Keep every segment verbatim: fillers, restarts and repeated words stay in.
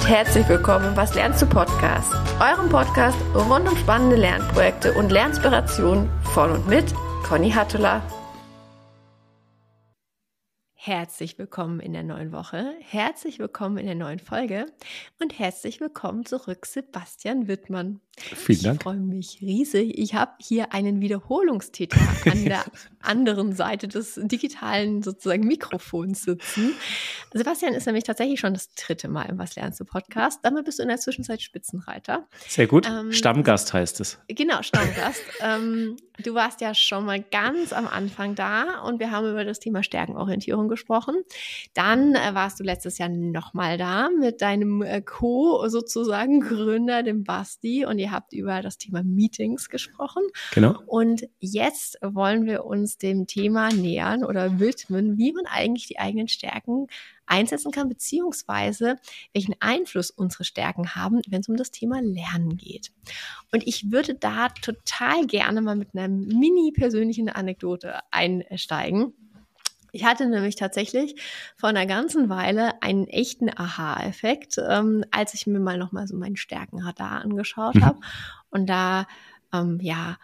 und herzlich willkommen im Was lernst du Podcast, eurem Podcast rund um spannende Lernprojekte und Lerninspiration von und mit Conny Hattula. Herzlich willkommen in der neuen Woche, herzlich willkommen in der neuen Folge und herzlich willkommen zurück, Sebastian Wittmann. Vielen Dank. Ich freue mich riesig. Ich habe hier einen Wiederholungstäter an der anderen Seite des digitalen sozusagen Mikrofons sitzen. Sebastian ist nämlich tatsächlich schon das dritte Mal im Was lernst du Podcast. Damit bist du in der Zwischenzeit Spitzenreiter. Sehr gut. Ähm, Stammgast heißt es. Genau, Stammgast. ähm, du warst ja schon mal ganz am Anfang da und wir haben über das Thema Stärkenorientierung gesprochen. Dann äh, warst du letztes Jahr nochmal da mit deinem äh, Co. sozusagen Gründer, dem Basti, und ihr habt über das Thema Meetings gesprochen. Genau. Und jetzt wollen wir uns dem Thema nähern oder widmen, wie man eigentlich die eigenen Stärken einsetzen kann, beziehungsweise welchen Einfluss unsere Stärken haben, wenn es um das Thema Lernen geht. Und ich würde da total gerne mal mit einer mini persönlichen Anekdote einsteigen. Ich hatte nämlich tatsächlich vor einer ganzen Weile einen echten Aha-Effekt, ähm, als ich mir mal nochmal so meinen Stärkenradar angeschaut Mhm. habe und da, ähm, ja,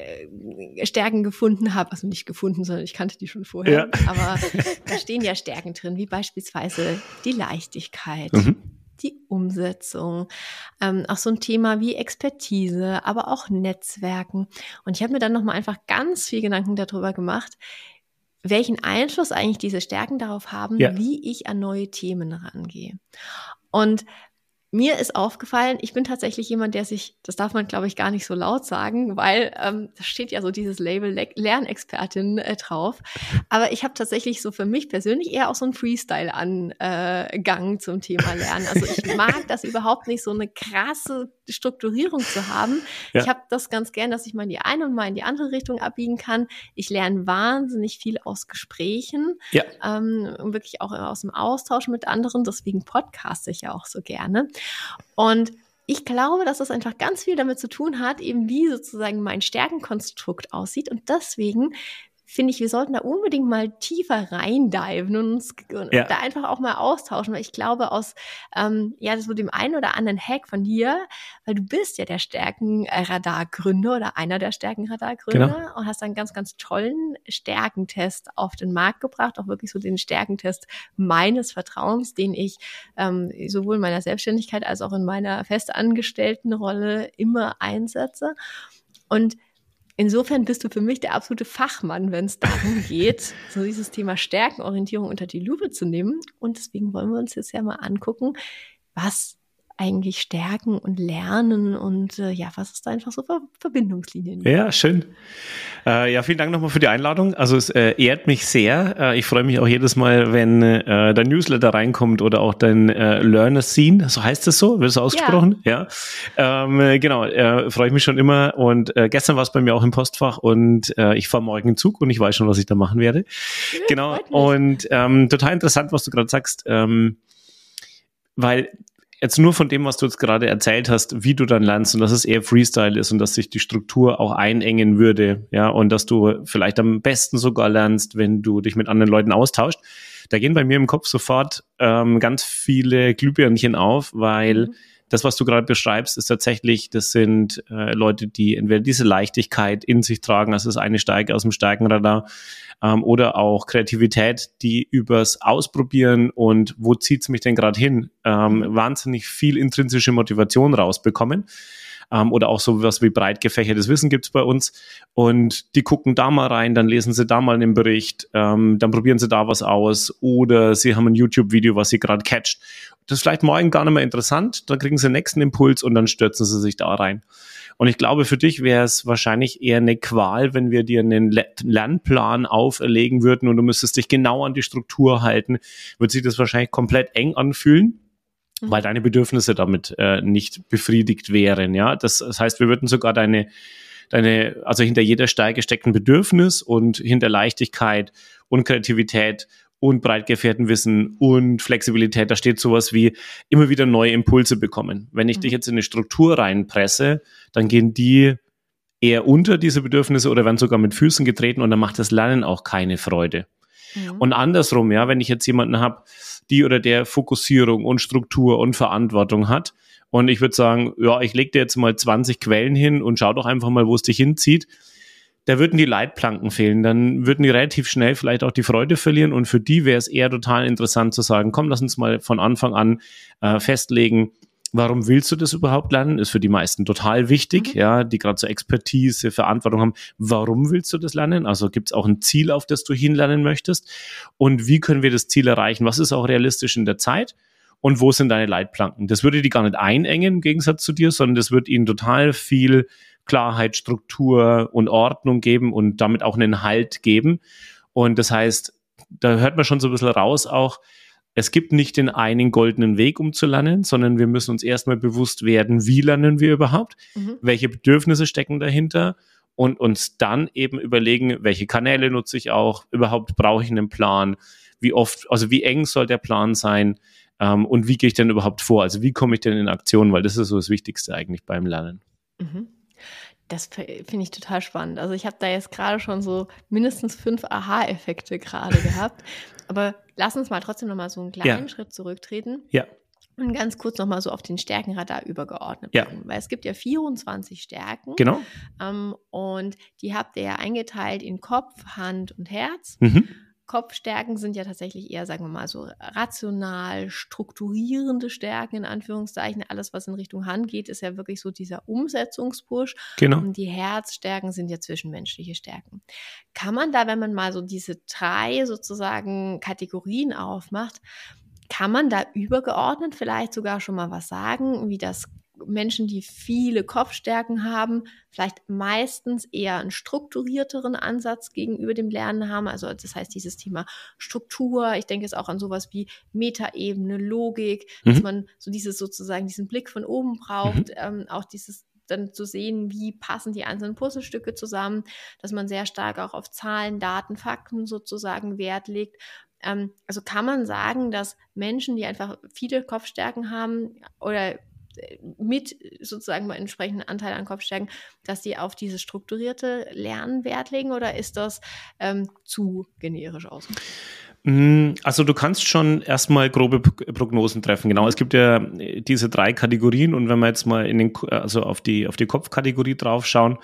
äh, Stärken gefunden habe, also nicht gefunden, sondern ich kannte die schon vorher, Ja. aber da stehen ja Stärken drin, wie beispielsweise die Leichtigkeit, Mhm. die Umsetzung, ähm, auch so ein Thema wie Expertise, aber auch Netzwerken. Und ich habe mir dann nochmal einfach ganz viel Gedanken darüber gemacht, welchen Einfluss eigentlich diese Stärken darauf haben, Ja. wie ich an neue Themen rangehe. Und mir ist aufgefallen, ich bin tatsächlich jemand, der sich, das darf man, glaube ich, gar nicht so laut sagen, weil ähm, da steht ja so dieses Label Le- Lernexpertin äh, drauf. Aber ich habe tatsächlich so für mich persönlich eher auch so einen Freestyle-Angang äh, zum Thema Lernen. Also ich mag das überhaupt nicht, so eine krasse Strukturierung zu haben. Ja. Ich habe das ganz gern, dass ich mal in die eine und mal in die andere Richtung abbiegen kann. Ich lerne wahnsinnig viel aus Gesprächen, Ja. ähm, wirklich auch aus dem Austausch mit anderen. Deswegen podcaste ich ja auch so gerne. Und ich glaube, dass das einfach ganz viel damit zu tun hat, eben wie sozusagen mein Stärkenkonstrukt aussieht. Und deswegen finde ich, wir sollten da unbedingt mal tiefer reindiven und uns Ja. da einfach auch mal austauschen, weil ich glaube, aus ähm, ja, so dem einen oder anderen Hack von dir, weil du bist ja der Stärkenradar-Gründer oder einer der Stärkenradar-Gründer Genau. und hast einen ganz, ganz tollen Stärkentest auf den Markt gebracht, auch wirklich so den Stärkentest meines Vertrauens, den ich ähm, sowohl in meiner Selbstständigkeit als auch in meiner Festangestelltenrolle immer einsetze. Und insofern bist du für mich der absolute Fachmann, wenn es darum geht, so dieses Thema Stärkenorientierung unter die Lupe zu nehmen. Und deswegen wollen wir uns jetzt ja mal angucken, was eigentlich Stärken und Lernen und äh, ja, was ist da einfach so Ver- Verbindungslinien? Ja, schön. Äh, ja, vielen Dank nochmal für die Einladung. Also es äh, ehrt mich sehr. Äh, ich freue mich auch jedes Mal, wenn äh, dein Newsletter reinkommt oder auch dein äh, Learner Scene, so heißt es so, wird es ausgesprochen? Ja. ja. Ähm, äh, genau, äh, freue ich mich schon immer. Und äh, gestern war es bei mir auch im Postfach und äh, ich fahre morgen in Zug und ich weiß schon, was ich da machen werde. Ja, genau. freut mich. Und ähm, total interessant, was du gerade sagst, ähm, weil jetzt nur von dem, was du jetzt gerade erzählt hast, wie du dann lernst und dass es eher Freestyle ist und dass sich die Struktur auch einengen würde, ja, und dass du vielleicht am besten sogar lernst, wenn du dich mit anderen Leuten austauscht. Da gehen bei mir im Kopf sofort ähm, ganz viele Glühbirnchen auf, weil Mhm. das, was du gerade beschreibst, ist tatsächlich, das sind äh, Leute, die entweder diese Leichtigkeit in sich tragen, also das ist eine Stärke aus dem Stärkenradar, ähm, oder auch Kreativität, die übers Ausprobieren und wo zieht's mich denn gerade hin, ähm, wahnsinnig viel intrinsische Motivation rausbekommen. Ähm, oder auch so was wie breit gefächertes Wissen gibt's bei uns. Und die gucken da mal rein, dann lesen sie da mal einen Bericht, ähm, dann probieren sie da was aus oder sie haben ein YouTube-Video, was sie gerade catcht. Das ist vielleicht morgen gar nicht mehr interessant, dann kriegen sie den nächsten Impuls und dann stürzen sie sich da rein. Und ich glaube, für dich wäre es wahrscheinlich eher eine Qual, wenn wir dir einen Le- Lernplan auferlegen würden und du müsstest dich genau an die Struktur halten, würde sich das wahrscheinlich komplett eng anfühlen, Mhm. weil deine Bedürfnisse damit äh, nicht befriedigt wären. Ja, das, das heißt, wir würden sogar deine, deine, also hinter jeder Stärke steckt ein Bedürfnis und hinter Leichtigkeit und Kreativität und breit gefährten Wissen und Flexibilität, da steht sowas wie immer wieder neue Impulse bekommen. Wenn ich Mhm. dich jetzt in eine Struktur reinpresse, dann gehen die eher unter diese Bedürfnisse oder werden sogar mit Füßen getreten und dann macht das Lernen auch keine Freude. Mhm. Und andersrum, ja, wenn ich jetzt jemanden habe, die oder der Fokussierung und Struktur und Verantwortung hat, und ich würde sagen, ja, ich lege dir jetzt mal zwanzig Quellen hin und schau doch einfach mal, wo es dich hinzieht, da würden die Leitplanken fehlen. Dann würden die relativ schnell vielleicht auch die Freude verlieren, und für die wäre es eher total interessant zu sagen, komm, lass uns mal von Anfang an äh, festlegen, warum willst du das überhaupt lernen? Ist für die meisten total wichtig, Mhm. ja, die gerade so Expertise, Verantwortung haben. Warum willst du das lernen? Also gibt es auch ein Ziel, auf das du hinlernen möchtest? Und wie können wir das Ziel erreichen? Was ist auch realistisch in der Zeit? Und wo sind deine Leitplanken? Das würde die gar nicht einengen im Gegensatz zu dir, sondern das wird ihnen total viel Klarheit, Struktur und Ordnung geben und damit auch einen Halt geben. Und das heißt, da hört man schon so ein bisschen raus auch, es gibt nicht den einen goldenen Weg, um zu lernen, sondern wir müssen uns erstmal bewusst werden, wie lernen wir überhaupt, Mhm. welche Bedürfnisse stecken dahinter, und uns dann eben überlegen, welche Kanäle nutze ich auch, überhaupt brauche ich einen Plan, wie oft, also wie eng soll der Plan sein, ähm, und wie gehe ich denn überhaupt vor, also wie komme ich denn in Aktion, weil das ist so das Wichtigste eigentlich beim Lernen. Mhm. Das f- finde ich total spannend. Also ich habe da jetzt gerade schon so mindestens fünf Aha-Effekte gerade gehabt. Aber lass uns mal trotzdem nochmal so einen kleinen Ja. Schritt zurücktreten Ja, und ganz kurz nochmal so auf den Stärkenradar übergeordnet Ja. gucken. Weil es gibt ja vierundzwanzig Stärken. genau. Ähm, und die habt ihr ja eingeteilt in Kopf, Hand und Herz. Mhm. Kopfstärken sind ja tatsächlich eher, sagen wir mal, so rational strukturierende Stärken in Anführungszeichen. Alles, was in Richtung Hand geht, ist ja wirklich so dieser Umsetzungspush. Genau. Und die Herzstärken sind ja zwischenmenschliche Stärken. Kann man da, wenn man mal so diese drei sozusagen Kategorien aufmacht, kann man da übergeordnet vielleicht sogar schon mal was sagen, wie das Menschen, die viele Kopfstärken haben, vielleicht meistens eher einen strukturierteren Ansatz gegenüber dem Lernen haben. Also das heißt, dieses Thema Struktur, ich denke jetzt auch an sowas wie Metaebene, Logik, dass Mhm. man so dieses sozusagen diesen Blick von oben braucht, Mhm. ähm, auch dieses dann zu sehen, wie passen die einzelnen Puzzlestücke zusammen, dass man sehr stark auch auf Zahlen, Daten, Fakten sozusagen Wert legt. Ähm, also kann man sagen, dass Menschen, die einfach viele Kopfstärken haben oder mit sozusagen mal entsprechenden Anteil an Kopfstärken, dass die auf dieses strukturierte Lernen Wert legen, oder ist das ähm, zu generisch ausgedrückt? Also du kannst schon erstmal grobe P- Prognosen treffen. Genau, Mhm. es gibt ja diese drei Kategorien, und wenn wir jetzt mal in den, also auf die, auf die Kopfkategorie draufschauen,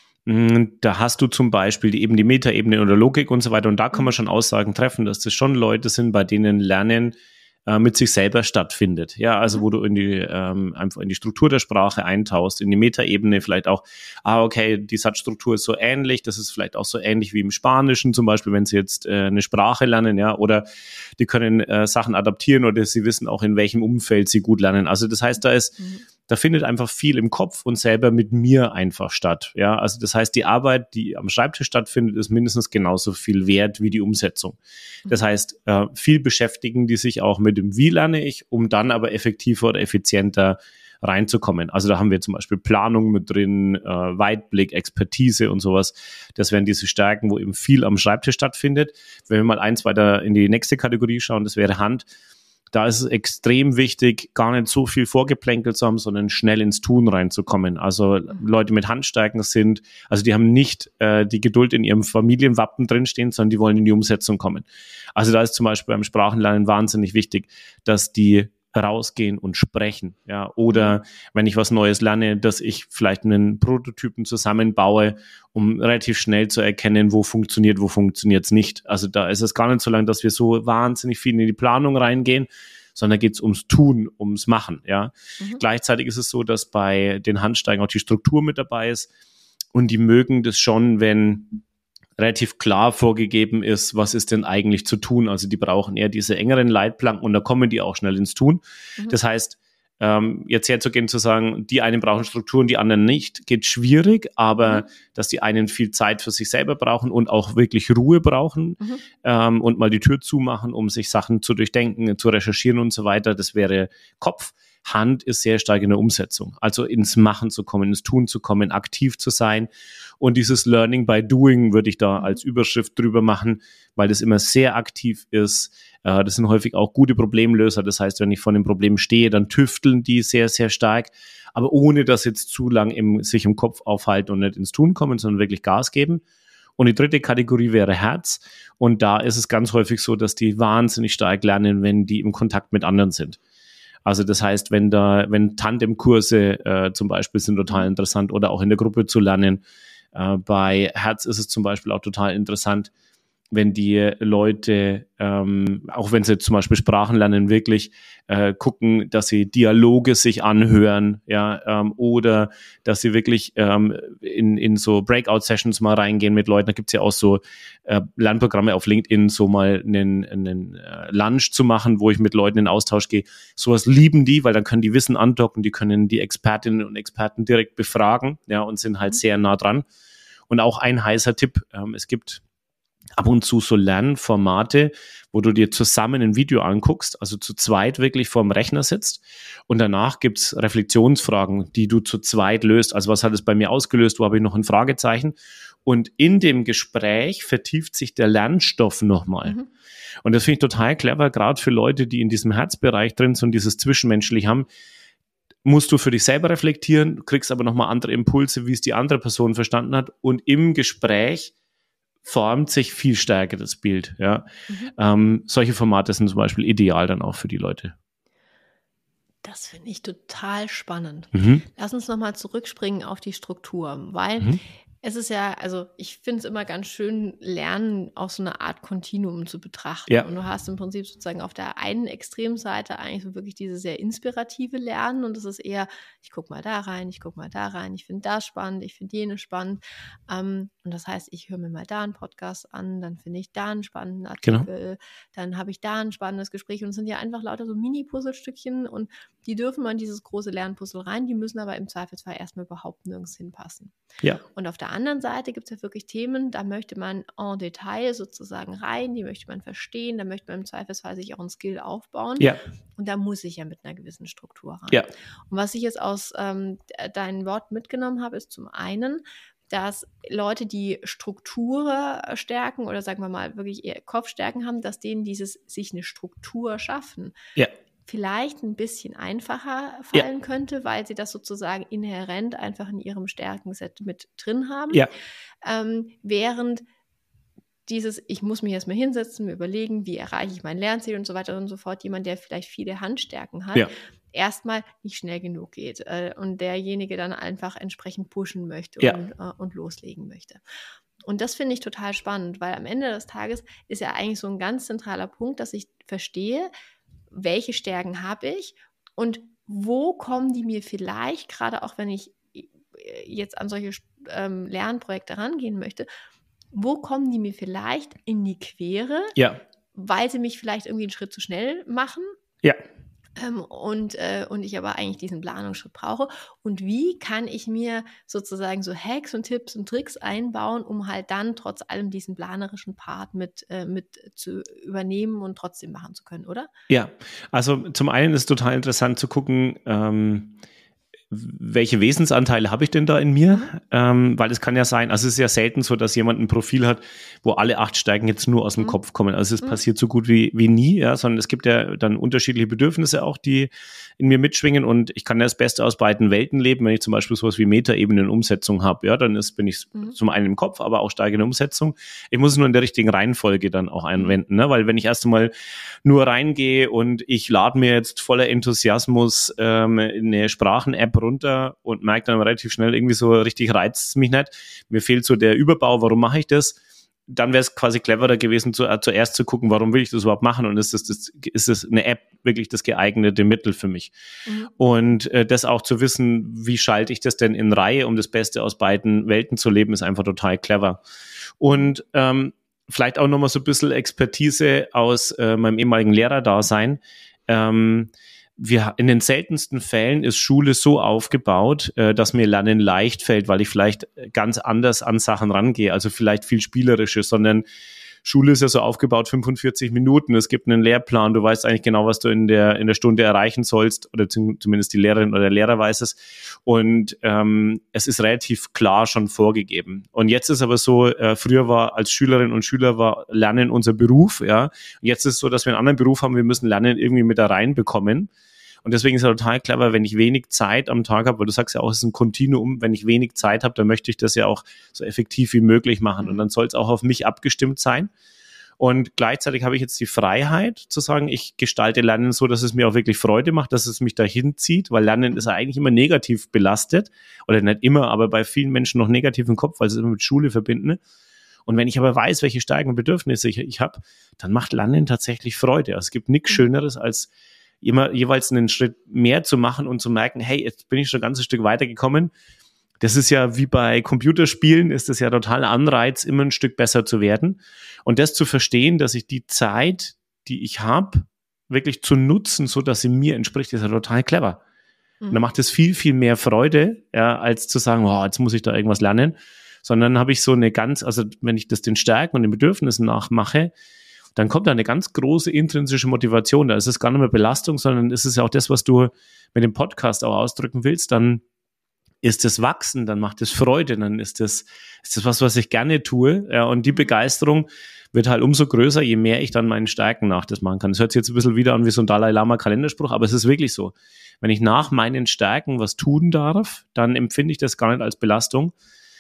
mh, da hast du zum Beispiel die, eben die Metaebene oder Logik und so weiter, und da kann man schon Aussagen treffen, dass das schon Leute sind, bei denen Lernen äh, mit sich selber stattfindet. Ja, also Mhm. wo du in die ähm, einfach in die Struktur der Sprache eintauchst, in die Metaebene vielleicht auch, ah, okay, die Satzstruktur ist so ähnlich, das ist vielleicht auch so ähnlich wie im Spanischen zum Beispiel, wenn sie jetzt äh, eine Sprache lernen, ja, oder die können äh, Sachen adaptieren, oder sie wissen auch, in welchem Umfeld sie gut lernen. Also das heißt, da ist Mhm. da findet einfach viel im Kopf und selber mit mir einfach statt. Ja, also das heißt, die Arbeit, die am Schreibtisch stattfindet, ist mindestens genauso viel wert wie die Umsetzung. Das heißt, äh, viel beschäftigen die sich auch mit dem, wie lerne ich, um dann aber effektiver oder effizienter reinzukommen. Also da haben wir zum Beispiel Planung mit drin, äh, Weitblick, Expertise und sowas. Das wären diese Stärken, wo eben viel am Schreibtisch stattfindet. Wenn wir mal eins weiter in die nächste Kategorie schauen, das wäre Hand. Da ist es extrem wichtig, gar nicht so viel vorgeplänkelt zu haben, sondern schnell ins Tun reinzukommen. Also Leute mit Handstärken sind, also die haben nicht äh, die Geduld in ihrem Familienwappen drinstehen, sondern die wollen in die Umsetzung kommen. Also da ist zum Beispiel beim Sprachenlernen wahnsinnig wichtig, dass die rausgehen und sprechen, ja, oder wenn ich was Neues lerne, dass ich vielleicht einen Prototypen zusammenbaue, um relativ schnell zu erkennen, wo funktioniert, wo funktioniert es nicht. Also da ist es gar nicht so lang, dass wir so wahnsinnig viel in die Planung reingehen, sondern da geht es ums Tun, ums Machen, ja. Mhm. Gleichzeitig ist es so, dass bei den Handsteigen auch die Struktur mit dabei ist, und die mögen das schon, wenn relativ klar vorgegeben ist, was ist denn eigentlich zu tun. Also die brauchen eher diese engeren Leitplanken, und da kommen die auch schnell ins Tun. Mhm. Das heißt, ähm, jetzt herzugehen, zu sagen, die einen brauchen Strukturen, die anderen nicht, geht schwierig, aber Mhm. dass die einen viel Zeit für sich selber brauchen und auch wirklich Ruhe brauchen, Mhm. ähm, und mal die Tür zumachen, um sich Sachen zu durchdenken, zu recherchieren und so weiter, das wäre Kopf. Hand ist sehr stark in der Umsetzung, also ins Machen zu kommen, ins Tun zu kommen, aktiv zu sein. Und dieses Learning by Doing würde ich da als Überschrift drüber machen, weil das immer sehr aktiv ist. Äh, das sind häufig auch gute Problemlöser. Das heißt, wenn ich vor einem Problem stehe, dann tüfteln die sehr, sehr stark, aber ohne dass jetzt zu lang im, sich im Kopf aufhalten und nicht ins Tun kommen, sondern wirklich Gas geben. Und die dritte Kategorie wäre Herz. Und da ist es ganz häufig so, dass die wahnsinnig stark lernen, wenn die im Kontakt mit anderen sind. Also das heißt, wenn da, wenn Tandemkurse äh, zum Beispiel sind total interessant oder auch in der Gruppe zu lernen. Äh, bei Herz ist es zum Beispiel auch total interessant, wenn die Leute, ähm, auch wenn sie zum Beispiel Sprachen lernen, wirklich äh, gucken, dass sie Dialoge sich anhören, ja, ähm, oder dass sie wirklich ähm, in, in so Breakout-Sessions mal reingehen mit Leuten. Da gibt's ja auch so äh, Lernprogramme auf LinkedIn, so mal einen, einen äh, Lunch zu machen, wo ich mit Leuten in Austausch gehe. Sowas lieben die, weil dann können die Wissen andocken, die können die Expertinnen und Experten direkt befragen, ja, und sind halt sehr nah dran. Und auch ein heißer Tipp, ähm, es gibt ab und zu so Lernformate, wo du dir zusammen ein Video anguckst, also zu zweit wirklich vorm Rechner sitzt und danach gibt's Reflexionsfragen, die du zu zweit löst. Also was hat es bei mir ausgelöst, wo habe ich noch ein Fragezeichen? Und in dem Gespräch vertieft sich der Lernstoff nochmal. Mhm. Und das finde ich total clever, gerade für Leute, die in diesem Herzbereich drin sind und dieses Zwischenmenschlich haben, musst du für dich selber reflektieren, du kriegst aber nochmal andere Impulse, wie es die andere Person verstanden hat und im Gespräch formt sich viel stärker das Bild. Ja. Mhm. Ähm, solche Formate sind zum Beispiel ideal dann auch für die Leute. Das finde ich total spannend. Mhm. Lass uns nochmal zurückspringen auf die Struktur, weil mhm. es ist ja, also ich finde es immer ganz schön, Lernen auf so eine Art Kontinuum zu betrachten. Ja. Und du hast im Prinzip sozusagen auf der einen Extremseite eigentlich so wirklich dieses sehr inspirative Lernen und das ist eher, ich gucke mal da rein, ich gucke mal da rein, ich finde das spannend, ich finde jene spannend. Ähm, und das heißt, ich höre mir mal da einen Podcast an, dann finde ich da einen spannenden Artikel, genau. Dann habe ich da ein spannendes Gespräch und es sind ja einfach lauter so Mini-Puzzlestückchen und die dürfen mal in dieses große Lernpuzzle rein, die müssen aber im Zweifelsfall erstmal überhaupt nirgends hinpassen. Ja. Und auf der anderen Seite gibt es ja wirklich Themen, da möchte man en Detail sozusagen rein, die möchte man verstehen, da möchte man im Zweifelsfall sich auch ein Skill aufbauen. Ja. Und da muss ich ja mit einer gewissen Struktur rein. Ja. Und was ich jetzt aus ähm, deinen Worten mitgenommen habe, ist zum einen, dass Leute, die Struktur stärken oder sagen wir mal wirklich eher Kopfstärken haben, dass denen dieses sich eine Struktur schaffen, ja. vielleicht ein bisschen einfacher fallen ja. könnte, weil sie das sozusagen inhärent einfach in ihrem Stärkenset mit drin haben. Ja. Ähm, während dieses, ich muss mich erstmal hinsetzen, mir überlegen, wie erreiche ich mein Lernziel und so weiter und so fort, jemand, der vielleicht viele Handstärken hat, ja. erstmal nicht schnell genug geht äh, und derjenige dann einfach entsprechend pushen möchte ja. und, äh, und loslegen möchte. Und das finde ich total spannend, weil am Ende des Tages ist ja eigentlich so ein ganz zentraler Punkt, dass ich verstehe, welche Stärken habe ich und wo kommen die mir vielleicht, gerade auch wenn ich jetzt an solche ähm, Lernprojekte rangehen möchte, wo kommen die mir vielleicht in die Quere, ja. weil sie mich vielleicht irgendwie einen Schritt zu schnell machen. Ja. Ähm, und, äh, und ich aber eigentlich diesen Planungsschritt brauche. Und wie kann ich mir sozusagen so Hacks und Tipps und Tricks einbauen, um halt dann trotz allem diesen planerischen Part mit, äh, mit zu übernehmen und trotzdem machen zu können, oder? Ja, also zum einen ist es total interessant zu gucken, ähm, welche Wesensanteile habe ich denn da in mir? Mhm. Ähm, weil es kann ja sein, also es ist ja selten so, dass jemand ein Profil hat, wo alle acht Stärken jetzt nur aus dem mhm. Kopf kommen. Also es mhm. passiert so gut wie, wie nie, ja, sondern es gibt ja dann unterschiedliche Bedürfnisse auch, die in mir mitschwingen und ich kann ja das Beste aus beiden Welten leben. Wenn ich zum Beispiel sowas wie Metaebenen-Umsetzung habe, ja, dann ist, bin ich mhm. zum einen im Kopf, aber auch stark in der Umsetzung. Ich muss es nur in der richtigen Reihenfolge dann auch anwenden, ne? Weil wenn ich erst einmal nur reingehe und ich lade mir jetzt voller Enthusiasmus ähm, eine Sprachen-App runter und merke dann relativ schnell irgendwie so, richtig reizt es mich nicht. Mir fehlt so der Überbau, warum mache ich das? Dann wäre es quasi cleverer gewesen, zu, äh, zuerst zu gucken, warum will ich das überhaupt machen und ist das, das, ist das eine App wirklich das geeignete Mittel für mich? Mhm. Und äh, das auch zu wissen, wie schalte ich das denn in Reihe, um das Beste aus beiden Welten zu leben, ist einfach total clever. Und ähm, vielleicht auch nochmal so ein bisschen Expertise aus äh, meinem ehemaligen Lehrerdasein. Ähm, Wir, in den seltensten Fällen ist Schule so aufgebaut, äh, dass mir Lernen leicht fällt, weil ich vielleicht ganz anders an Sachen rangehe, also vielleicht viel spielerisches, sondern Schule ist ja so aufgebaut, fünfundvierzig Minuten, es gibt einen Lehrplan, du weißt eigentlich genau, was du in der in der Stunde erreichen sollst, oder zumindest die Lehrerin oder der Lehrer weiß es, und ähm, es ist relativ klar schon vorgegeben. Und jetzt ist aber so, äh, früher war als Schülerin und Schüler war Lernen unser Beruf, ja, und jetzt ist es so, dass wir einen anderen Beruf haben, wir müssen Lernen irgendwie mit da reinbekommen. Und deswegen ist es total clever, wenn ich wenig Zeit am Tag habe, weil du sagst ja auch, es ist ein Kontinuum, wenn ich wenig Zeit habe, dann möchte ich das ja auch so effektiv wie möglich machen. Mhm. Und dann soll es auch auf mich abgestimmt sein. Und gleichzeitig habe ich jetzt die Freiheit zu sagen, ich gestalte Lernen so, dass es mir auch wirklich Freude macht, dass es mich dahin zieht, weil Lernen ist ja eigentlich immer negativ belastet oder nicht immer, aber bei vielen Menschen noch negativ im Kopf, weil sie es immer mit Schule verbinden. Und wenn ich aber weiß, welche Stärken und Bedürfnisse ich, ich habe, dann macht Lernen tatsächlich Freude. Also es gibt nichts Schöneres, als immer jeweils einen Schritt mehr zu machen und zu merken, hey, jetzt bin ich schon ein ganzes Stück weitergekommen. Das ist ja wie bei Computerspielen, ist das ja total Anreiz, immer ein Stück besser zu werden. Und das zu verstehen, dass ich die Zeit, die ich habe, wirklich zu nutzen, so dass sie mir entspricht, ist ja total clever. Mhm. Und dann macht es viel, viel mehr Freude, ja, als zu sagen, oh, jetzt muss ich da irgendwas lernen. Sondern habe ich so eine ganz, also wenn ich das den Stärken und den Bedürfnissen nachmache, dann kommt da eine ganz große intrinsische Motivation. Da ist es gar nicht mehr Belastung, sondern ist es ja auch das, was du mit dem Podcast auch ausdrücken willst. Dann ist es Wachsen, dann macht es Freude, dann ist das, ist das was, was ich gerne tue. Ja, und die Begeisterung wird halt umso größer, je mehr ich dann meinen Stärken nach das machen kann. Das hört sich jetzt ein bisschen wieder an wie so ein Dalai-Lama-Kalenderspruch, aber es ist wirklich so. Wenn ich nach meinen Stärken was tun darf, dann empfinde ich das gar nicht als Belastung.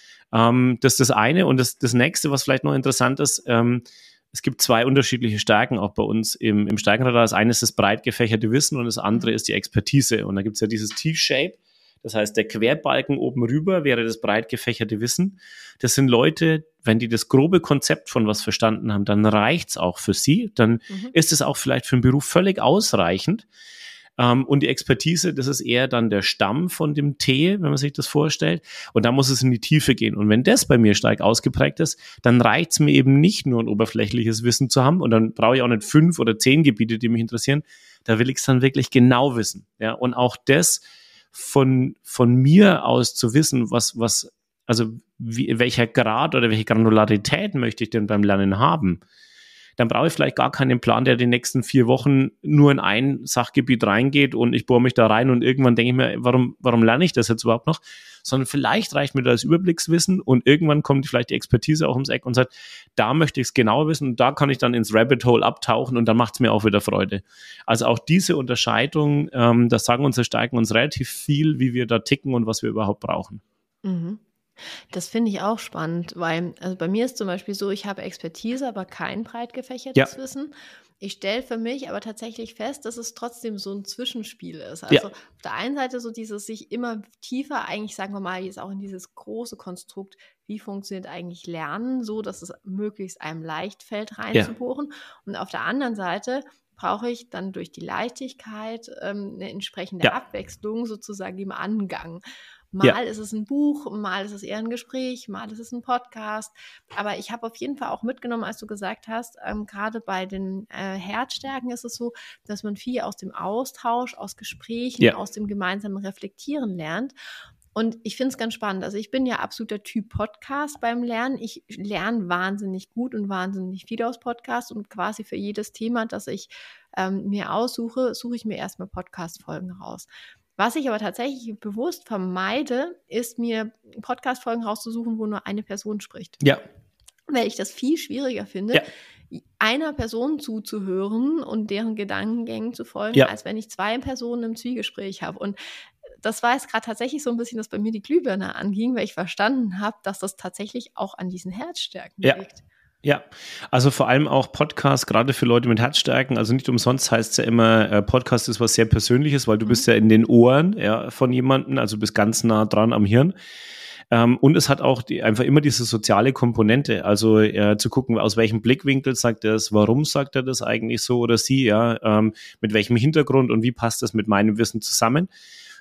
Ähm, das ist das eine. Und das, das nächste, was vielleicht noch interessant ist, ähm, es gibt zwei unterschiedliche Stärken auch bei uns im, im Stärkenradar. Das eine ist das breit gefächerte Wissen und das andere ist die Expertise. Und da gibt es ja dieses T-Shape. Das heißt, der Querbalken oben rüber wäre das breit gefächerte Wissen. Das sind Leute, wenn die das grobe Konzept von was verstanden haben, dann reicht's auch für sie. Dann mhm. ist es auch vielleicht für den Beruf völlig ausreichend. Um, und die Expertise, das ist eher dann der Stamm von dem T, wenn man sich das vorstellt. Und da muss es in die Tiefe gehen. Und wenn das bei mir stark ausgeprägt ist, dann reicht es mir eben nicht nur ein oberflächliches Wissen zu haben. Und dann brauche ich auch nicht fünf oder zehn Gebiete, die mich interessieren. Da will ich es dann wirklich genau wissen. Ja, und auch das von, von mir aus zu wissen, was, was, also wie, welcher Grad oder welche Granularität möchte ich denn beim Lernen haben? Dann brauche ich vielleicht gar keinen Plan, der die nächsten vier Wochen nur in ein Sachgebiet reingeht und ich bohre mich da rein und irgendwann denke ich mir, warum, warum lerne ich das jetzt überhaupt noch? Sondern vielleicht reicht mir das Überblickswissen und irgendwann kommt vielleicht die Expertise auch ums Eck und sagt, da möchte ich es genauer wissen und da kann ich dann ins Rabbit Hole abtauchen und dann macht es mir auch wieder Freude. Also auch diese Unterscheidung, ähm, das sagen unsere Stärken uns relativ viel, wie wir da ticken und was wir überhaupt brauchen. Mhm. Das finde ich auch spannend, weil also bei mir ist zum Beispiel so, ich habe Expertise, aber kein breit gefächertes ja. Wissen. Ich stelle für mich aber tatsächlich fest, dass es trotzdem so ein Zwischenspiel ist. Also ja. auf der einen Seite so dieses sich immer tiefer eigentlich, sagen wir mal, jetzt auch in dieses große Konstrukt, wie funktioniert eigentlich Lernen, so dass es möglichst einem leicht fällt, reinzubohren. Ja. Und auf der anderen Seite brauche ich dann durch die Leichtigkeit ähm, eine entsprechende ja. Abwechslung sozusagen im Angang. Mal ja. ist es ein Buch, mal ist es eher ein Gespräch, mal ist es ein Podcast. Aber ich habe auf jeden Fall auch mitgenommen, als du gesagt hast, ähm, gerade bei den äh, Herzstärken ist es so, dass man viel aus dem Austausch, aus Gesprächen, ja. aus dem gemeinsamen Reflektieren lernt. Und ich finde es ganz spannend. Also ich bin ja absoluter Typ Podcast beim Lernen. Ich lerne wahnsinnig gut und wahnsinnig viel aus Podcasts und quasi für jedes Thema, das ich ähm, mir aussuche, suche ich mir erstmal Podcast-Folgen raus. Was ich aber tatsächlich bewusst vermeide, ist mir Podcast-Folgen rauszusuchen, wo nur eine Person spricht. Ja. Weil ich das viel schwieriger finde, ja. einer Person zuzuhören und deren Gedankengängen zu folgen, ja. als wenn ich zwei Personen im Zwiegespräch habe. Und das war jetzt gerade tatsächlich so ein bisschen, dass bei mir die Glühbirne anging, weil ich verstanden habe, dass das tatsächlich auch an diesen Herzstärken ja. liegt. Ja, also vor allem auch Podcast, gerade für Leute mit Herzstärken, also nicht umsonst heißt es ja immer, äh, Podcast ist was sehr Persönliches, weil du mhm. bist ja in den Ohren ja, von jemandem, also bist ganz nah dran am Hirn. Ähm, und es hat auch die, einfach immer diese soziale Komponente, also äh, zu gucken, aus welchem Blickwinkel sagt er es, warum sagt er das eigentlich so oder sie, ja, ähm, mit welchem Hintergrund und wie passt das mit meinem Wissen zusammen.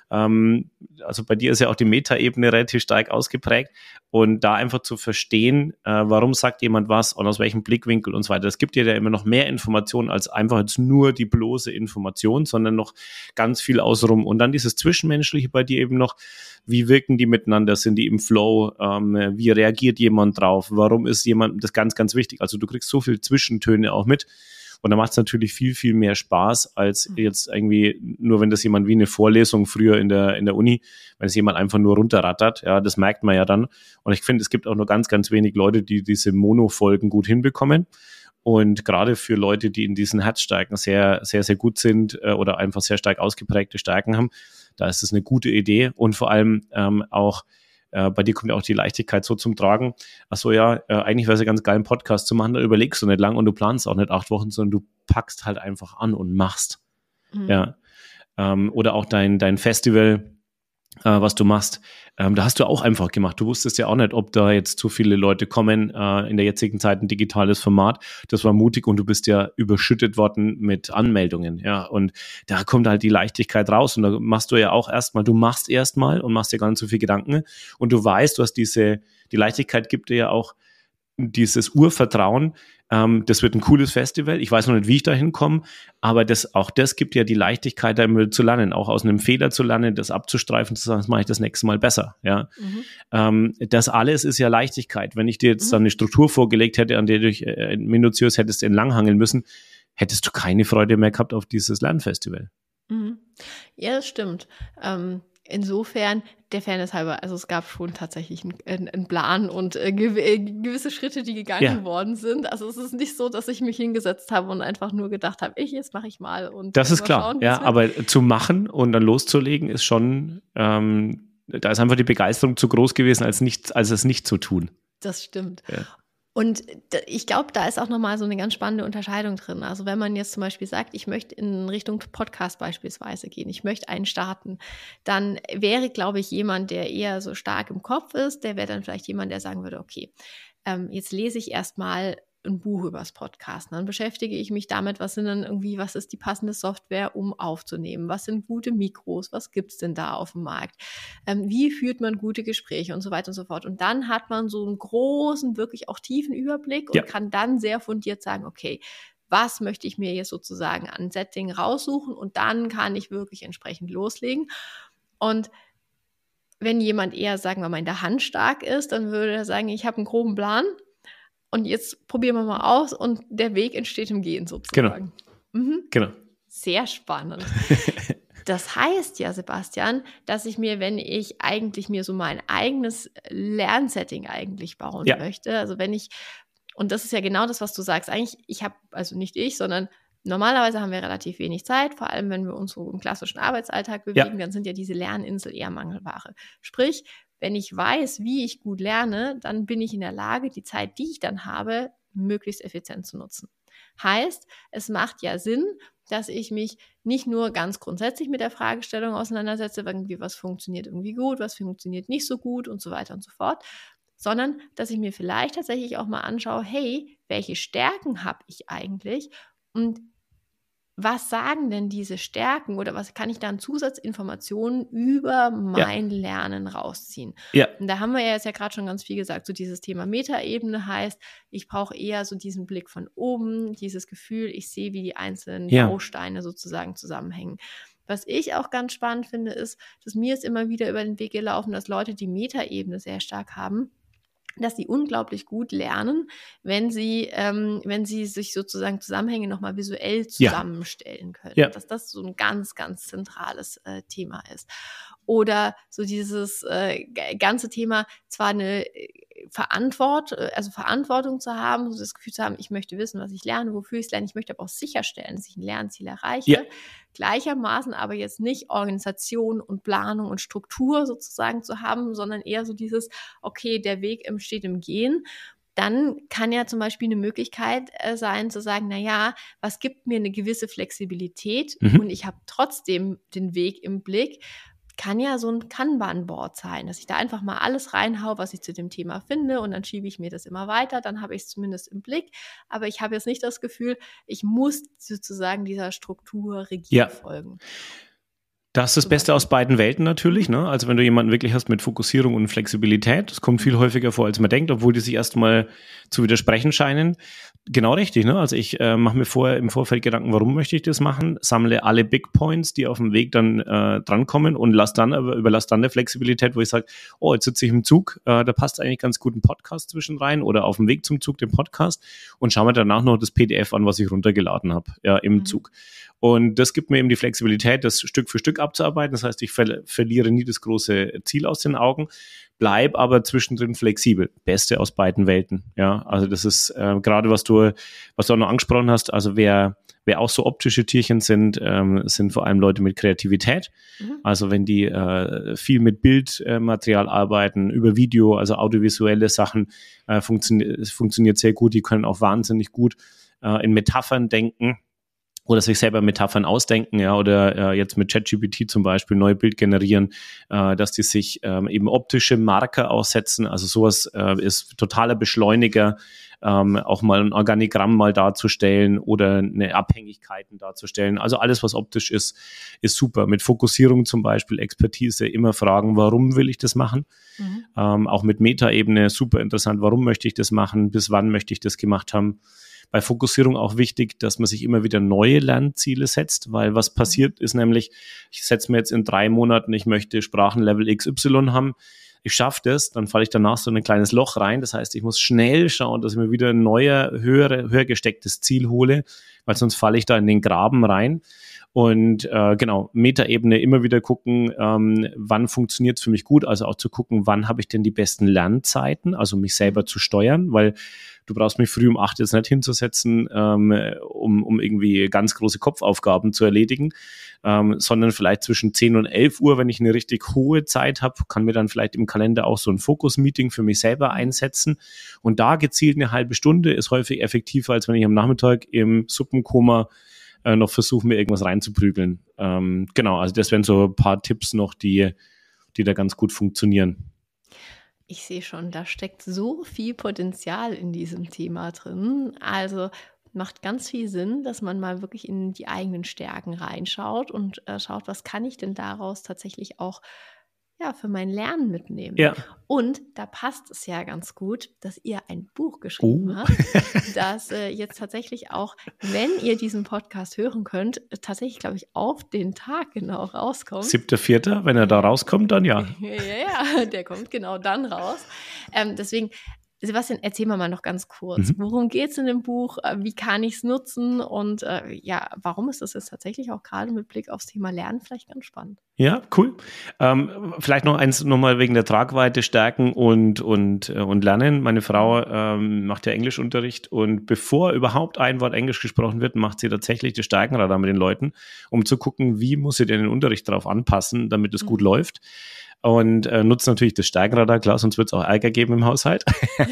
Ähm, also bei dir ist ja auch die Metaebene relativ stark ausgeprägt und da einfach zu verstehen, äh, warum sagt jemand was und aus welchem Blickwinkel und so weiter. Es gibt dir ja immer noch mehr Informationen als einfach jetzt nur die bloße Information, sondern noch ganz viel außenrum. Und dann dieses Zwischenmenschliche bei dir eben noch, wie wirken die miteinander, sind die im Flow, ähm, wie reagiert jemand drauf, warum ist jemand, das ist ganz, ganz wichtig. Also du kriegst so viel Zwischentöne auch mit. Und da macht es natürlich viel, viel mehr Spaß, als jetzt irgendwie nur, wenn das jemand wie eine Vorlesung früher in der in der Uni, wenn es jemand einfach nur runterrattert, ja, das merkt man ja dann. Und ich finde, es gibt auch nur ganz, ganz wenig Leute, die diese Mono-Folgen gut hinbekommen. Und gerade für Leute, die in diesen Herzstärken sehr, sehr, sehr gut sind äh, oder einfach sehr stark ausgeprägte Stärken haben, da ist es eine gute Idee. Und vor allem ähm, auch, äh, bei dir kommt ja auch die Leichtigkeit so zum Tragen. Ach so, ja, äh, eigentlich wäre es ja ganz geil, einen Podcast zu machen, da überlegst du nicht lang und du planst auch nicht acht Wochen, sondern du packst halt einfach an und machst. Mhm. Ja. Ähm, oder auch dein, dein Festival, äh, was du machst, ähm, da hast du auch einfach gemacht. Du wusstest ja auch nicht, ob da jetzt zu viele Leute kommen, äh, in der jetzigen Zeit ein digitales Format. Das war mutig und du bist ja überschüttet worden mit Anmeldungen. Ja, und da kommt halt die Leichtigkeit raus und da machst du ja auch erstmal, du machst erstmal und machst dir gar nicht so viel Gedanken und du weißt, du hast diese, die Leichtigkeit gibt dir ja auch dieses Urvertrauen, ähm, das wird ein cooles Festival, ich weiß noch nicht, wie ich da hinkomme, aber das, auch das gibt ja die Leichtigkeit, da immer zu lernen, auch aus einem Fehler zu lernen, das abzustreifen, zu sagen, das mache ich das nächste Mal besser. Ja? Mhm. Ähm, das alles ist ja Leichtigkeit. Wenn ich dir jetzt mhm. dann eine Struktur vorgelegt hätte, an der du äh, minutiös hättest entlanghangeln müssen, hättest du keine Freude mehr gehabt auf dieses Lernfestival. Mhm. Ja, das stimmt. Ähm Insofern, der Fairness halber, also es gab schon tatsächlich einen, einen Plan und äh, gewisse Schritte, die gegangen ja. worden sind. Also es ist nicht so, dass ich mich hingesetzt habe und einfach nur gedacht habe, ich, jetzt mache ich mal. Und das ist klar, schauen, ja, aber zu machen und dann loszulegen ist schon, ähm, da ist einfach die Begeisterung zu groß gewesen, als, nicht, als es nicht zu tun. Das stimmt. Ja. Und ich glaube, da ist auch nochmal so eine ganz spannende Unterscheidung drin. Also wenn man jetzt zum Beispiel sagt, ich möchte in Richtung Podcast beispielsweise gehen, ich möchte einen starten, dann wäre, glaube ich, jemand, der eher so stark im Kopf ist, der wäre dann vielleicht jemand, der sagen würde, okay, ähm, jetzt lese ich erstmal ein Buch übers Podcasten. Dann beschäftige ich mich damit, was sind dann irgendwie, was ist die passende Software, um aufzunehmen? Was sind gute Mikros? Was gibt's denn da auf dem Markt? Ähm, wie führt man gute Gespräche und so weiter und so fort? Und dann hat man so einen großen, wirklich auch tiefen Überblick und ja. kann dann sehr fundiert sagen, okay, was möchte ich mir jetzt sozusagen an Setting raussuchen? Und dann kann ich wirklich entsprechend loslegen. Und wenn jemand eher, sagen wir mal, in der Hand stark ist, dann würde er sagen, ich habe einen groben Plan. Und jetzt probieren wir mal aus und der Weg entsteht im Gehen sozusagen. Genau. Mhm. genau. Sehr spannend. Das heißt ja, Sebastian, dass ich mir, wenn ich eigentlich mir so mein eigenes Lernsetting eigentlich bauen ja. möchte, also wenn ich, und das ist ja genau das, was du sagst, eigentlich, ich habe, also nicht ich, sondern normalerweise haben wir relativ wenig Zeit, vor allem wenn wir uns so im klassischen Arbeitsalltag bewegen, ja. dann sind ja diese Lerninsel eher Mangelware. Sprich, wenn ich weiß, wie ich gut lerne, dann bin ich in der Lage, die Zeit, die ich dann habe, möglichst effizient zu nutzen. Heißt, es macht ja Sinn, dass ich mich nicht nur ganz grundsätzlich mit der Fragestellung auseinandersetze, irgendwie was funktioniert irgendwie gut, was funktioniert nicht so gut und so weiter und so fort, sondern dass ich mir vielleicht tatsächlich auch mal anschaue, hey, welche Stärken habe ich eigentlich und was sagen denn diese Stärken oder was kann ich da an Zusatzinformationen über mein ja. Lernen rausziehen? Ja. Und da haben wir ja jetzt ja gerade schon ganz viel gesagt, so dieses Thema Metaebene heißt, ich brauche eher so diesen Blick von oben, dieses Gefühl, ich sehe, wie die einzelnen ja. Bausteine sozusagen zusammenhängen. Was ich auch ganz spannend finde, ist, dass mir ist immer wieder über den Weg gelaufen, dass Leute die Metaebene sehr stark haben, dass sie unglaublich gut lernen, wenn sie, ähm, wenn sie sich sozusagen Zusammenhänge nochmal visuell zusammenstellen können. Ja. Dass das so ein ganz, ganz zentrales äh, Thema ist. Oder so dieses äh, ganze Thema, zwar eine Verantwort, also Verantwortung zu haben, so das Gefühl zu haben, ich möchte wissen, was ich lerne, wofür ich es lerne, ich möchte aber auch sicherstellen, dass ich ein Lernziel erreiche. Ja. Gleichermaßen aber jetzt nicht Organisation und Planung und Struktur sozusagen zu haben, sondern eher so dieses, okay, der Weg entsteht im Gehen. Dann kann ja zum Beispiel eine Möglichkeit äh, sein, zu sagen, na ja, was gibt mir eine gewisse Flexibilität mhm. und ich habe trotzdem den Weg im Blick, kann ja so ein Kanban-Board sein, dass ich da einfach mal alles reinhaue, was ich zu dem Thema finde und dann schiebe ich mir das immer weiter, dann habe ich es zumindest im Blick, aber ich habe jetzt nicht das Gefühl, ich muss sozusagen dieser Struktur rigid ja. folgen. Das ist das Beste aus beiden Welten natürlich, ne? Also wenn du jemanden wirklich hast mit Fokussierung und Flexibilität, das kommt viel häufiger vor, als man denkt, obwohl die sich erstmal zu widersprechen scheinen. Genau richtig, ne? Also ich äh, mache mir vorher im Vorfeld Gedanken, warum möchte ich das machen, sammle alle Big Points, die auf dem Weg dann äh, drankommen und lass dann, aber überlasse dann der Flexibilität, wo ich sage, oh, jetzt sitze ich im Zug, äh, da passt eigentlich ganz gut ein Podcast zwischen rein oder auf dem Weg zum Zug den Podcast und schaue mir danach noch das P D F an, was ich runtergeladen habe, ja, im mhm. Zug. Und das gibt mir eben die Flexibilität, das Stück für Stück abzuarbeiten. Das heißt, ich ver- verliere nie das große Ziel aus den Augen, bleib aber zwischendrin flexibel. Beste aus beiden Welten. Ja, also das ist äh, gerade, was du, was du auch noch angesprochen hast. Also wer, wer auch so optische Tierchen sind, ähm, sind vor allem Leute mit Kreativität. Mhm. Also wenn die äh, viel mit Bildmaterial äh, arbeiten, über Video, also audiovisuelle Sachen, äh, funktioniert, funktioniert sehr gut. Die können auch wahnsinnig gut äh, in Metaphern denken. Oder sich selber Metaphern ausdenken, ja, oder äh, jetzt mit ChatGPT zum Beispiel neue Bild generieren, äh, dass die sich ähm, eben optische Marker aussetzen. Also sowas äh, ist totaler Beschleuniger, ähm, auch mal ein Organigramm mal darzustellen oder eine Abhängigkeiten darzustellen. Also alles, was optisch ist, ist super. Mit Fokussierung zum Beispiel, Expertise, immer fragen, warum will ich das machen? Mhm. Ähm, auch mit Metaebene super interessant, warum möchte ich das machen? Bis wann möchte ich das gemacht haben? Bei Fokussierung auch wichtig, dass man sich immer wieder neue Lernziele setzt, weil was passiert ist nämlich, ich setze mir jetzt in drei Monaten, ich möchte Sprachenlevel X Y haben, ich schaffe das, dann falle ich danach so in ein kleines Loch rein. Das heißt, ich muss schnell schauen, dass ich mir wieder ein neuer, höher, höher gestecktes Ziel hole, weil sonst falle ich da in den Graben rein. Und äh, genau, Metaebene immer wieder gucken, ähm, wann funktioniert es für mich gut, also auch zu gucken, wann habe ich denn die besten Lernzeiten, also mich selber zu steuern, weil du brauchst mich früh um acht jetzt nicht hinzusetzen, ähm, um, um irgendwie ganz große Kopfaufgaben zu erledigen, ähm, sondern vielleicht zwischen zehn und elf Uhr, wenn ich eine richtig hohe Zeit habe, kann mir dann vielleicht im Kalender auch so ein Fokus-Meeting für mich selber einsetzen. Und da gezielt eine halbe Stunde ist häufig effektiver, als wenn ich am Nachmittag im Suppenkoma äh, noch versuche, mir irgendwas reinzuprügeln. Ähm, genau, also das wären so ein paar Tipps noch, die, die da ganz gut funktionieren. Ich sehe schon, da steckt so viel Potenzial in diesem Thema drin. Also macht ganz viel Sinn, dass man mal wirklich in die eigenen Stärken reinschaut und äh, schaut, was kann ich denn daraus tatsächlich auch ja, für mein Lernen mitnehmen. Ja. Und da passt es ja ganz gut, dass ihr ein Buch geschrieben oh. habt, das äh, jetzt tatsächlich auch, wenn ihr diesen Podcast hören könnt, tatsächlich, glaube ich, auf den Tag genau rauskommt. siebter vierter wenn er da rauskommt, dann ja. ja, ja, der kommt genau dann raus. Ähm, deswegen, Sebastian, erzähl mal, mal noch ganz kurz, mhm. worum geht es in dem Buch, wie kann ich es nutzen und äh, ja, warum ist das jetzt tatsächlich auch gerade mit Blick aufs Thema Lernen vielleicht ganz spannend? Ja, cool. Ähm, vielleicht noch eins nochmal wegen der Tragweite, Stärken und, und, und Lernen. Meine Frau ähm, macht ja Englischunterricht und bevor überhaupt ein Wort Englisch gesprochen wird, macht sie tatsächlich das Stärkenradar mit den Leuten, um zu gucken, wie muss sie denn den Unterricht darauf anpassen, damit es mhm. gut läuft. Und äh, nutzt natürlich das Stärkenradar, klar, sonst wird es auch Ärger geben im Haushalt.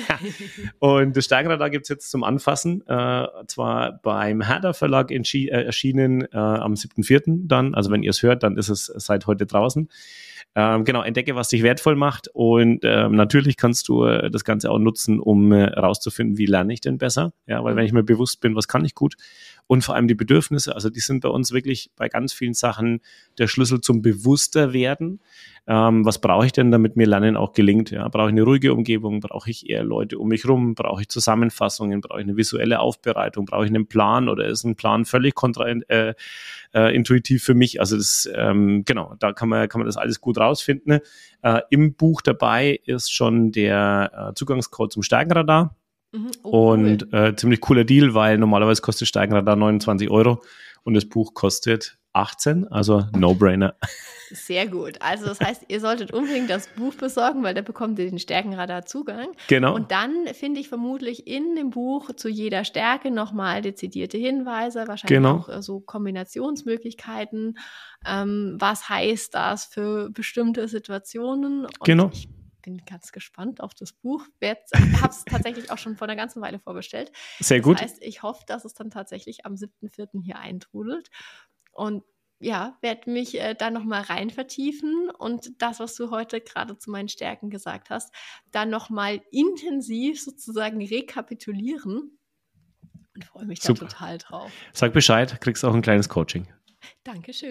Und das Stärkenradar gibt es jetzt zum Anfassen, äh, zwar beim Herder Verlag entschi- äh, erschienen äh, am siebten vierten dann, also wenn ihr es hört, dann ist es seit heute draußen. Ähm, genau, entdecke, was dich wertvoll macht und ähm, natürlich kannst du äh, das Ganze auch nutzen, um herauszufinden, äh, wie lerne ich denn besser, ja, weil mhm. wenn ich mir bewusst bin, was kann ich gut und vor allem die Bedürfnisse, also die sind bei uns wirklich bei ganz vielen Sachen der Schlüssel zum bewusster werden. Ähm, was brauche ich denn, damit mir Lernen auch gelingt? Ja, brauche ich eine ruhige Umgebung? Brauche ich eher Leute um mich rum? Brauche ich Zusammenfassungen? Brauche ich eine visuelle Aufbereitung? Brauche ich einen Plan oder ist ein Plan völlig kontra äh, äh, intuitiv für mich? Also das, ähm, genau, da kann man, kann man das alles gut rausfinden. Äh, im Buch dabei ist schon der äh, Zugangscode zum Stärkenradar. Mhm. Oh, und cool. äh, ziemlich cooler Deal, weil normalerweise kostet Stärkenradar neunundzwanzig Euro und das Buch kostet achtzehn, also No-Brainer. Sehr gut. Also das heißt, ihr solltet unbedingt das Buch besorgen, weil da bekommt ihr den Stärkenradar Zugang. Genau. Und dann finde ich vermutlich in dem Buch zu jeder Stärke nochmal dezidierte Hinweise, wahrscheinlich genau. auch äh, so Kombinationsmöglichkeiten. Ähm, was heißt das für bestimmte Situationen? Und genau. Ich bin ganz gespannt auf das Buch. Ich habe es tatsächlich auch schon vor einer ganzen Weile vorbestellt. Sehr das gut. Das heißt, ich hoffe, dass es dann tatsächlich am siebten vierten hier eintrudelt. Und ja, werde mich äh, da nochmal rein vertiefen und das, was du heute gerade zu meinen Stärken gesagt hast, dann nochmal intensiv sozusagen rekapitulieren und freue mich Super. da total drauf. Sag Bescheid, kriegst auch ein kleines Coaching. Dankeschön.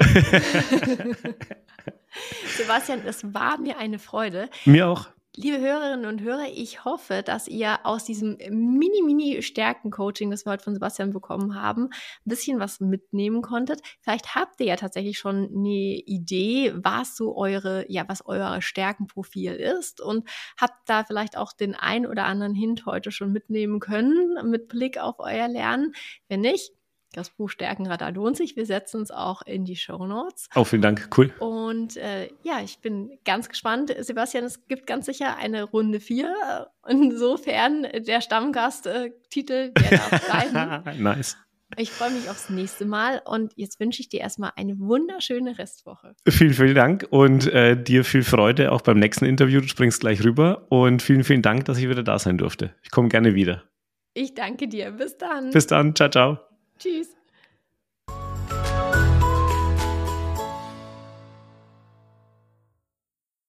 Sebastian, es war mir eine Freude. Mir auch. Liebe Hörerinnen und Hörer, ich hoffe, dass ihr aus diesem Mini-Mini-Stärken-Coaching, das wir heute von Sebastian bekommen haben, ein bisschen was mitnehmen konntet. Vielleicht habt ihr ja tatsächlich schon eine Idee, was so eure, ja, was euer Stärkenprofil ist und habt da vielleicht auch den ein oder anderen Hint heute schon mitnehmen können mit Blick auf euer Lernen. Wenn nicht, Das Buch Stärkenradar lohnt sich. Wir setzen es auch in die Shownotes. Oh, vielen Dank. Cool. Und äh, ja, ich bin ganz gespannt. Sebastian, es gibt ganz sicher eine Runde vier. Insofern der Stammgast-Titel, äh, der darf bleiben. Nice. Ich freue mich aufs nächste Mal und jetzt wünsche ich dir erstmal eine wunderschöne Restwoche. Vielen, vielen Dank und äh, dir viel Freude auch beim nächsten Interview. Du springst gleich rüber und vielen, vielen Dank, dass ich wieder da sein durfte. Ich komme gerne wieder. Ich danke dir. Bis dann. Bis dann. Ciao, ciao. Tschüss.